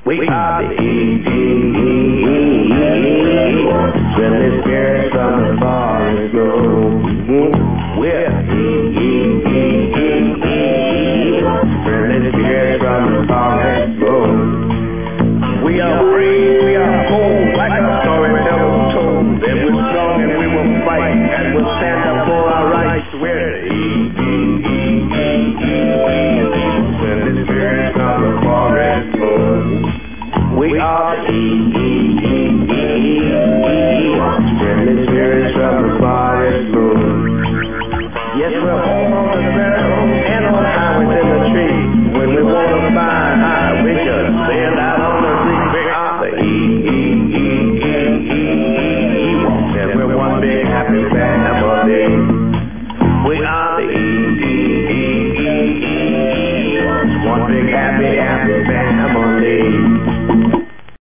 We pop the E-G-E-E-E. Send the spirits on the bar, let's go.